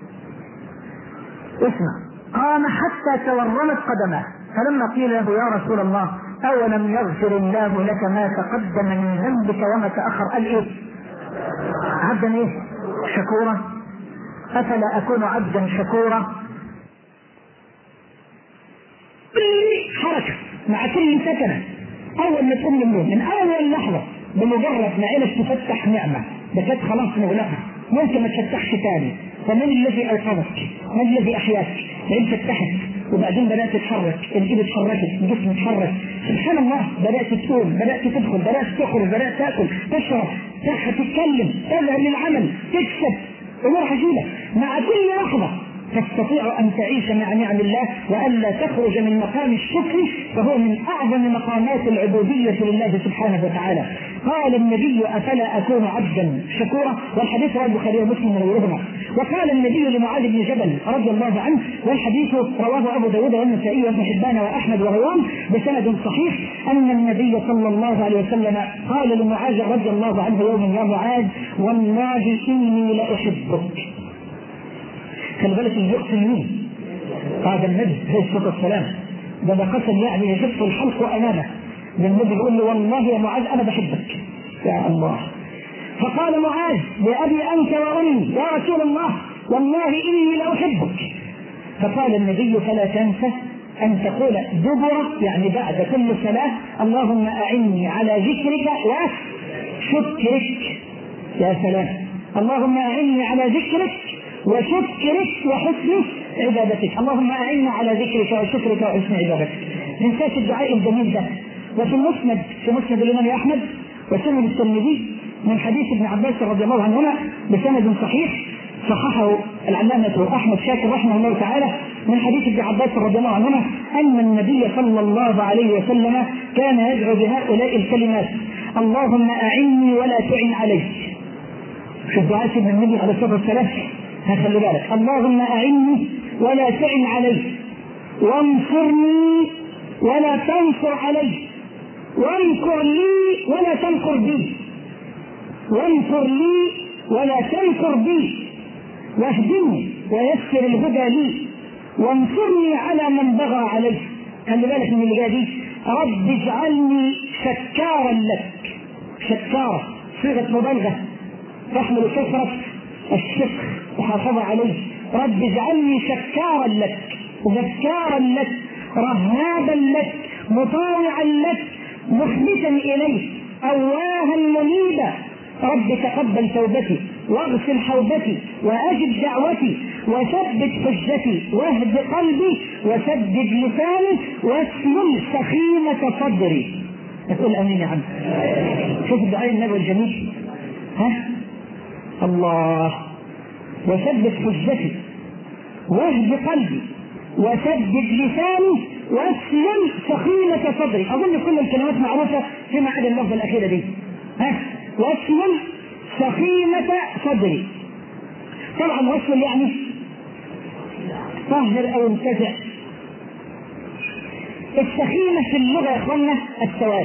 اسمع، قام حتى تورمت قدماه، فلما قيل له يا رسول الله أولم يغفر الله لك ما تقدم من ذنبك وما تأخر، قال إيه؟ عبدا إيه؟ شكورا. أفلا أكون عبدا شكورا؟ كل حركة مع كل سكنة أول ما تقوم من النوم، من أول لحظة بمجرد ما عينك تفتح نعمة، ده كانت خلاص مغلقة، ممكن ما تفتحش تاني. فمن الذي أيقظك؟ من الذي أحياك؟ فإن فتحت وبعدين بدأت تتحرك، الإيد اتحركت، الجسم اتحرك، سبحان الله، بدأت تقوم، بدأت تدخل، بدأت تخرج، بدأت تأكل، تشرب، تتكلم، تذهب للعمل، تكسب، أمور عجيبة. مع كل لحظة تستطيع أن تعيش مع نعم الله وألا تخرج من مقام الشكر، فهو من أعظم مقامات العبودية لله سبحانه وتعالى. قال النبي: أفلا أكون عبدا شكورا؟ والحديث رواه البخاري ومسلم وغيرهما. وقال النبي لمعاذ بن جبل رضي الله عنه، والحديث رواه أبو داود والنسائي وابن حبان وأحمد وغيرهم بسند صحيح، أن النبي صلى الله عليه وسلم قال لمعاذ رضي الله عنه يوما: يا معاذ والله إني لأحبك. خلي بالك اللي يقسم مين؟ هذا النبي عليه الصلاه والسلام، ده ده قسم يعني يجف الحلق امامه. ده النبي يقول له: والله يا معاذ انا بحبك. يا الله. فقال معاذ: لأبي انت وامي يا رسول الله، والله اني لاحبك. فقال النبي: فلا تنسى ان تقول دبر، يعني بعد كل صلاه: اللهم اعني على ذكرك وشكرك. يا سلام، اللهم اعني على ذكرك وشكرك وحسن عبادتك. اللهم أعنا على ذكرك وشكرك وحسن عبادتك. ننساش الدعاء الجميل ده. وفي المسند، في مسند الإمام أحمد وسند الترمذي من حديث ابن عباس رضي الله عنهما بسند صحيح صححه العلامة أحمد شاكر رحمه الله تعالى، من حديث ابن عباس رضي الله عنهما أن النبي صلى الله عليه وسلم كان يدعو بهؤلاء الكلمات: اللهم أعني ولا تعن علي. شوف دعاء سيدنا النبي عليه الصلاة والسلام، خلي بالك: اللهم أعني ولا تعن علي، وانصرني ولا تنصر علي، وانكر لي ولا تنكر بي، وانصر لي ولا تنكر بي، واهدني ويسر الهدى لي، وانصرني على من بغى علي. خلي بالك من اللي جاي دي: رب اجعلني شكارا لك. شكارا صيغة مبالغة تحمل كثرة الشكر وحافظ عليه. رب اجعلني شكارا لك، ذكارا لك، رهابا لك، مطاوعا لك، مخبتا اليك، اواها منيبا. رب تقبل توبتي واغسل حوبتي واجب دعوتي وثبت حجتي واهد قلبي وسدد لساني واسلل سخيمة صدري. تقول امين يا عم. شوف الدعاء النبوي الجميل. ها الله: وثبت حجتي واهد قلبي وسدد لساني واسلل سخيمة صدري. اظن كل الكلمات معروفة فيما عدا اللفظة الاخيرة دي. ها واسلل سخيمة صدري. طبعا واسلل يعني طهر او انتزع. السخيمة في اللغة يا اخوانا السواد.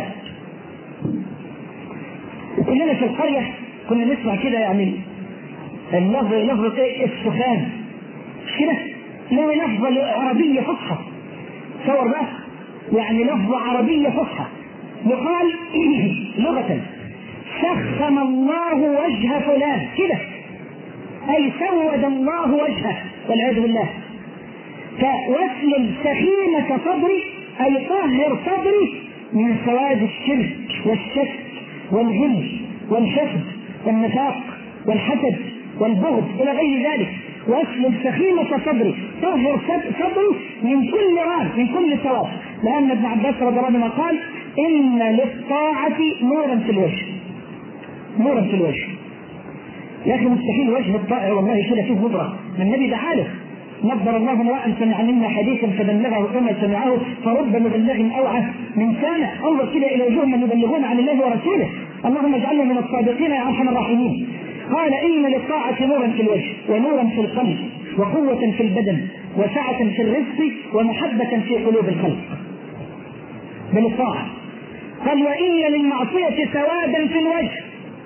كلنا في القرية كنا نسمع كده يعني اللفظ لفظ ايه؟ السخان، مش كده؟ له لفظة عربية فصحى. تصور بقى، يعني لفظة عربية فصحى يقال لغة: سخم الله وجه فلان، كده، اي سود الله وجهه والعياذ بالله. فواسلل سخيمة صدري اي طهر صدري من سواد الشرك والشك والغل والحقد والنفاق والحسد والبغض الى غير ذلك. واسلل سخيمة صدري، طهر صدري من كل ران، من كل سواد. لان ابن عباس رضي الله عنه قال: ان للطاعة نورا في الوجه. نورا في الوجه. يا اخي مستحيل وجه الطائع والله كده فيه نظرة. النبي دعا له: نظر الله امرأ سمع منا حديثا فبلغه كما سمعه فرب مبلغ اوعى من سامع. انظر كده الى وجوه من يبلغون عن الله ورسوله. اللهم اجعلنا من الصادقين يا ارحم الراحمين. قال: ان للطاعة نورا في الوجه ونورا في القلب وقوة في البدن وسعة في الرزق ومحبة في قلوب الخلق. بل الطاعة. قال: وان للمعصية سوادا في الوجه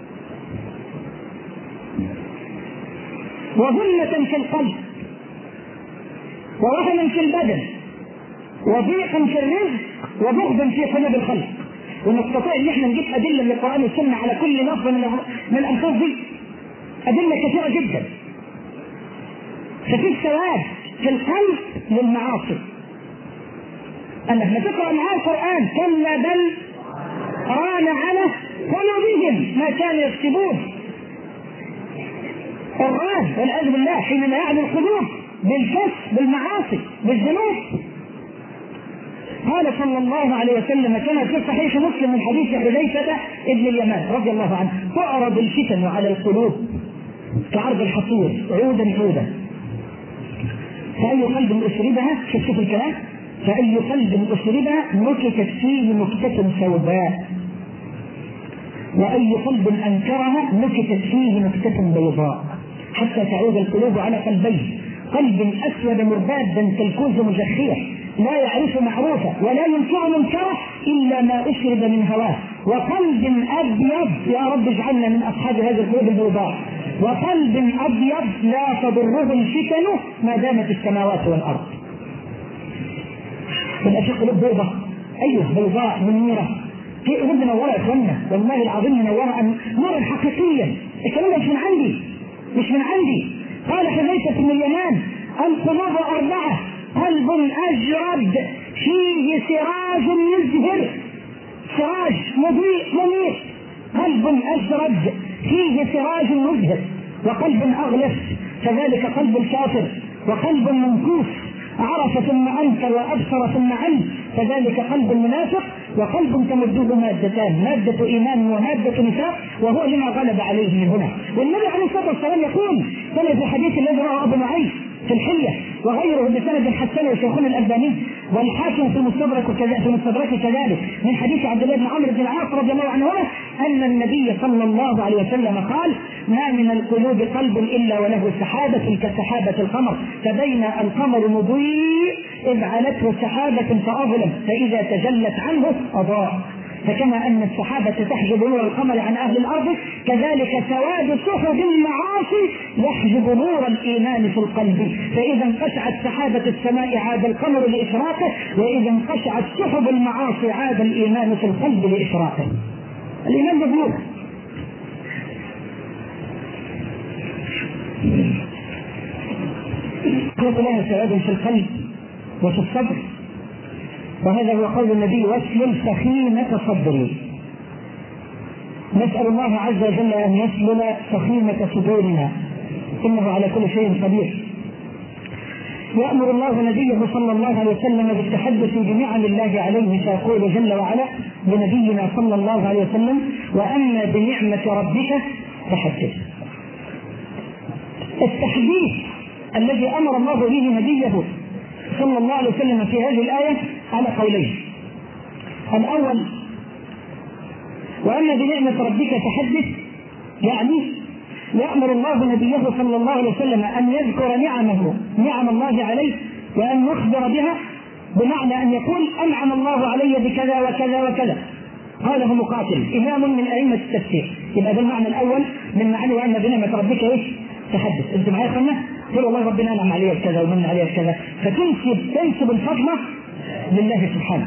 وظلمة في القلب ووهنا في البدن وضيقا في الرزق وبغضا في قلوب الخلق. ونستطيع ان احنا نجيب ادله من القران والسنه على كل لفظ من الالفاظ دي، ادله كثيره جدا. ففي السواد في القلب للمعاصي. انا لما تقرا معاه القران: كلا بل ران على قلوبهم ما كانوا يكسبون. الراج والعياذ بالله حينما يعلو القلوب بالكسب بالمعاصي بالذنوب. قال صلى الله عليه وسلم كما في صحيح مسلم من حديث حذيفة ابن اليمان رضي الله عنه: تعرض الفتن على القلوب كعرض الحصير عودا عودا، فأي قلب أشربها، شوف الكلام، فأي قلب أشربها نكتت فيه نكتة سوداء، وأي قلب أنكرها نكتت فيه نكتة بيضاء، حتى تعود القلوب على قلبين: قلب أسود مربادا كالكوز مجخية لا يعرف معروفه ولا ينكر منكره إلا ما أشرب من هواه، وقلب أبيض، يا رب اجعلنا من أصحاب هذه القلوب البيضاء، وقلب أبيض لا تضره الفتن ما دامت السماوات والأرض. تبقى في قلوب بيضاء، أيوه بيضاء منيرة، في قلوب منورة يا إخوانا، والله العظيم منورة نورا حقيقيا. الكلام مش من عندي مش من عندي قال حذيفة بن اليمان: القلوب أربعة: قلب أجرد فيه سراج يزهر، سراج مضيء منير، قلب أجرد فيه سراج مزهر، وقلب أغلف فذلك قلب الكافر، وقلب منكوس عرف ثم أنكر وأبصر ثم علم فذلك قلب المنافق، وقلب تمده مادتان: مادة إيمان ومادة نفاق، وهو لما غلب عليه من هنا. والنبي عليه الصلاة والسلام يقول كما في الحديث الذي رواه أبو نعيم في الحلية وغيره بسند حسن شيخنا الألباني والحاكم في المستدرك في المستدرك كذلك من حديث عبد الله بن عمرو بن العاص رضي الله عنهما أن النبي صلى الله عليه وسلم قال: ما من القلوب قلب إلا وله سحابة كسحابة القمر، فبين القمر مضيء إذ علته سحابة فأظلم، فإذا تجلت عنه أضاء. فكما أن السحابة تحجب نور القمر عن أهل الأرض، كذلك سواد سحب المعاصي يحجب نور الإيمان في القلب، فإذا انقشعت سحابة السماء عاد القمر لإشراقه، وإذا انقشعت سحب المعاصي عاد الإيمان في القلب لإشراقه. الإيمان مبلوغ. قلت لها سواد في القلب وفي الصدر، وهذا هو قول النبي: واسلل سخيمة صدري. نسأل الله عز وجل أن يسلل سخيمة صدورنا إنه على كل شيء قدير. يأمر الله نبيه صلى الله عليه وسلم بالتحدث بنعم الله عليه، فيقول جل وعلا لنبينا صلى الله عليه وسلم: وأما بنعمة ربك فحدث. التحديث الذي أمر الله به نبيه صلى الله عليه وسلم في هذه الآية على قولين: الأول: وأما بنعمة ربك فحدث، يعني يأمر الله نبيه صلى الله عليه وسلم أن يذكر نعمه نعم الله عليه وأن يخبر بها، بمعنى أن يقول: أنعم الله علي بكذا وكذا وكذا. قاله مقاتل إمام من أئمة التفسير. يبقى ده المعنى الأول من معاني وأما بنعمة ربك إيش؟ تحدث. أنت معايا يا أخوانا؟ قل والله ربنا أنعم علي بكذا ومن علي بكذا، فتنسب تنسب الفضل لله سبحانه.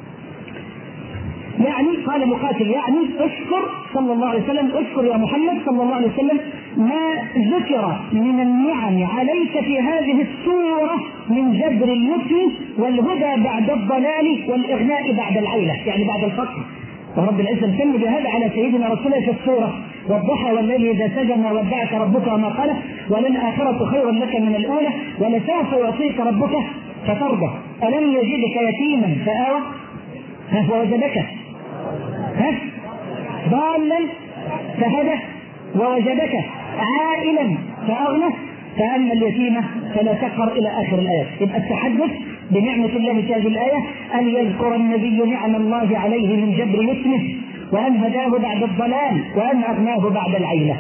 يعني قال مقاتل يعني اذكر صلى الله عليه وسلم، اذكر يا محمد صلى الله عليه وسلم ما ذكر من النعم عليك في هذه السورة من جبر اليسر والهدى بعد الضلال والإغناء بعد العيلة، يعني بعد الفقر. ورب العزة سمي بهذا على سيدنا رسول الله في السورة: والضحى والليل إذا سجى ما ودعك ربك وما قلى وللآخرة خير لك من الأولى ولسوف يعطيك ربك فترضى ألم يجدك يتيما فآوى ووجدك ها ضالا فهدى ووجدك عائلا فأغنى فأما اليتيمة فلا تقهر إلى آخر الآية. يبقى التحدث بنعمة الله في هذه الآية أن يذكر النبي نعم الله عليه من جبر يسره، وأن هداه بعد الضلال، وأن أغناه بعد العيلة.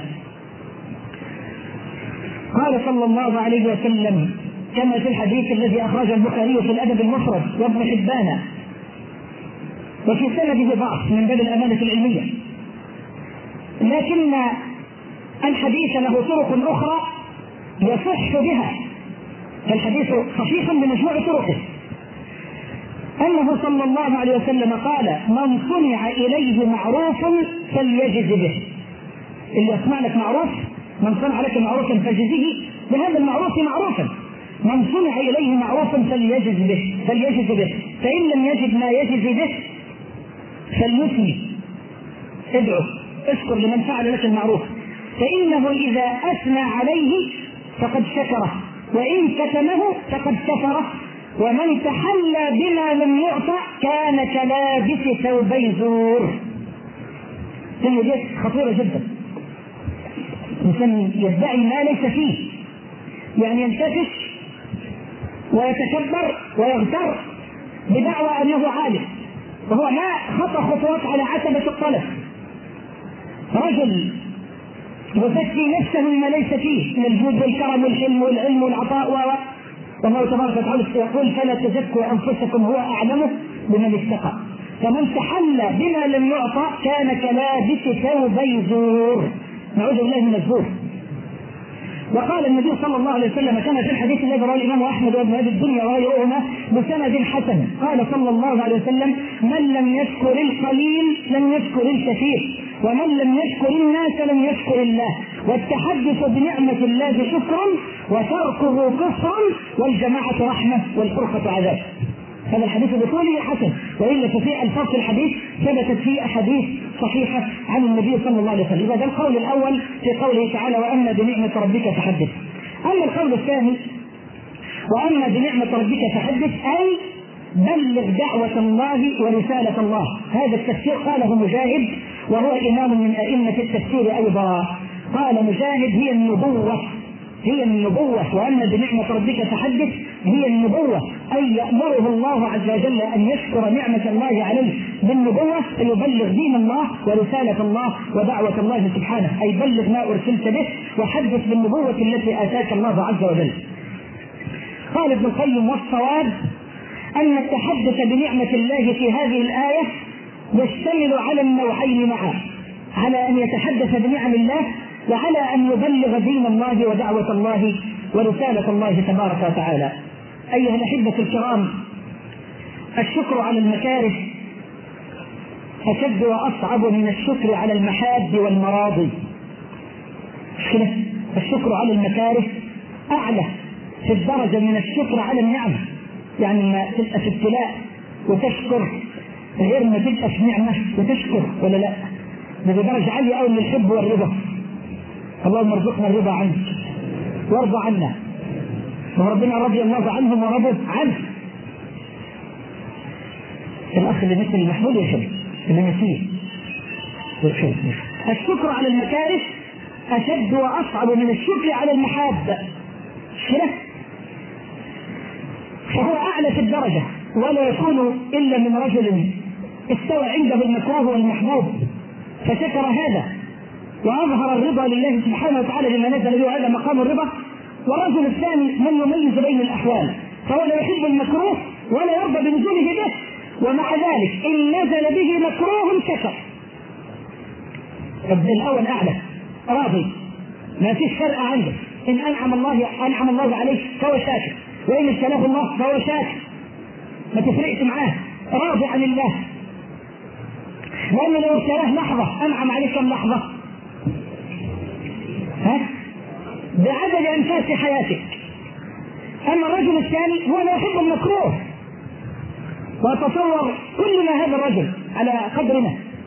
قال صلى الله عليه وسلم كما في الحديث الذي أخرجه البخاري في الأدب المفرد وابن حبان، وفي سنده ضعف من باب الأمانة العلمية، لكن الحديث له طرق أخرى يصح بها، فالحديث صحيح بمجموع طرقه، أنه صلى الله عليه وسلم قال: من صنع إليه معروف فليجز به. اللي يصنع لك معروف، من صنع لك معروفا فجزه بهذا المعروف معروفا. من صنع إليه معروفا فليجز به فليجز به فإن لم يجد ما يجز به فليثني، ادعو، اشكر لمن فعل لك المعروف. فإنه إذا أثنى عليه فقد شكره، وإن كتمه فقد كفره، ومن تحلى بما لم يعطى كان كلابس ثوبي زور. كلمة خطيرة جدا. إنسان يدعي ما ليس فيه، يعني ينتفش ويتكبر ويغتر بدعوى أنه عالم، وهو ما خطى خطوات على عتبة الطلب. رجل يزكي نفسه مما ليس فيه من الجود والكرم والحلم والعلم والعطاء، والله تبارك وتعالى يقول فلا تزكوا أنفسكم هو أعلم بمن اتقى. فمن تحلى بما لم يعطى كان كلابس ثوبي زور، نعوذ بالله من الزور. وقال النبي صلى الله عليه وسلم كما في الحديث الذي رواه الإمام أحمد وابن أبي الدنيا وغيرهما بسند حسن، قال صلى الله عليه وسلم من لم يشكر القليل لم يشكر الكثير، ومن لم يشكر الناس لم يشكر الله، والتحدث بنعمة الله شكر وتركه كفر، والجماعة رحمة والفرقة عذاب. هذا الحديث بطوله حسن، وإلا ففي ألفاظ في الحديث ثبتت في أحاديث صحيحة عن النبي صلى الله عليه وسلم. هذا القول الأول في قوله تعالى وأما بنعمة ربك فحدث. أما القول الثاني وأما بنعمة ربك فحدث أي بلغ دعوة الله ورسالة الله. هذا التفسير قاله مجاهد وهو إمام من أئمة التفسير أيضا. قال مجاهد هي النبوة، هي النبوة، وأما بنعمة ربك فحدث هي النبوة، أي يأمره الله عز وجل أن يشكر نعمة الله عليه بالنبوة فيبلغ دين الله ورسالة الله ودعوة الله سبحانه، أي بلغ ما أرسلت به وحدث بالنبوة التي آتاك الله عز وجل. قال ابن القيم والصواب أن التحدث بنعمة الله في هذه الآية يشتمل على النوعين معا، على أن يتحدث بنعم الله وعلى أن يبلغ دين الله ودعوة الله ورسالة الله تبارك وتعالى. أيها الأحبة الكرام، الشكر على المكاره أشد وأصعب من الشكر على المحاب والمراضي. الشكر على المكاره أعلى في الدرجة من الشكر على النعمة، يعني ما تبقى في ابتلاء وتشكر غير ما تبقى في نعمة وتشكر، ولا لا؟ بدرجة عالية أوي من الحب والرضا. اللهم ارزقنا الرضا عنك وارضى عنا، وربنا رضي الله عنهم ورضوا عنه. الأخ اللي مثل المحمود يشبه اللي نسيه. الشكر على المكاره أشد وأصعب من الشكر على المحاب، فهو أعلى في الدرجة، ولا يكون إلا من رجل استوى عنده المكروه والمحبوب فشكر هذا وأظهر الرضا لله سبحانه وتعالى بما نزل به، هذا مقام الرضا. والرجل الثاني من يميز بين الأحوال، فهو لا يحب المكروه ولا يرضى بنزوله به، ومع ذلك إن نزل به مكروه شكر. الأول أعلى راضي ما فيش فرق عنده، إن أنعم الله أنعم الله عليه فهو شاكر، وإن ابتلاه الله فهو شاكر، ما تفرقش معاه، راضي عن الله. لأنه لو ابتلاه لحظة أنعم عليه كم لحظة؟ ها؟ بعدد أنفاس حياتك. أما الرجل الثاني هو لا يحب المكروه، وتصور كل ما هذا الرجل على قدرنا،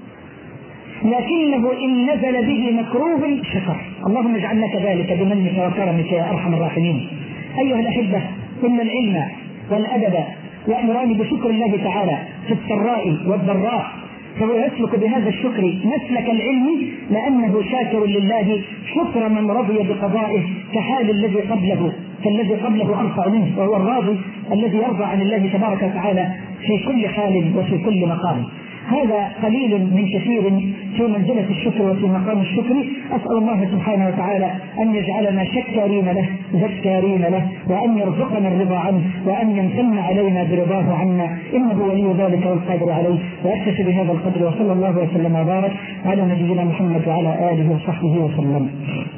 لكنه إن نزل به مكروه شكر. اللهم اجعلنا كذلك بمنك وكرمك يا أرحم الراحمين. أيها الأحبة، إن العلم والأدب يأمران بشكر الله تعالى في السراء والضراء، فهو يسلك بهذا الشكر مسلك العلم لأنه شاكر لله شكر من رضي بقضائه، كحال الذي قبله فالذي قبله أرفع منه، وهو الراضي الذي يرضى عن الله تبارك وتعالى في كل حال وفي كل مقام. هذا قليل من كثير في منزلة الشكر وفي مقام الشكر. أسأل الله سبحانه وتعالى أن يجعلنا شكارين له ذكارين له، وأن يرزقنا الرضا عنه، وأن يمتن علينا برضاه عنا، إنه ولي ذلك والقادر عليه. وأكتفي بهذا القدر، وصلى الله وسلم وبارك على نبينا محمد وعلى آله وصحبه وسلم.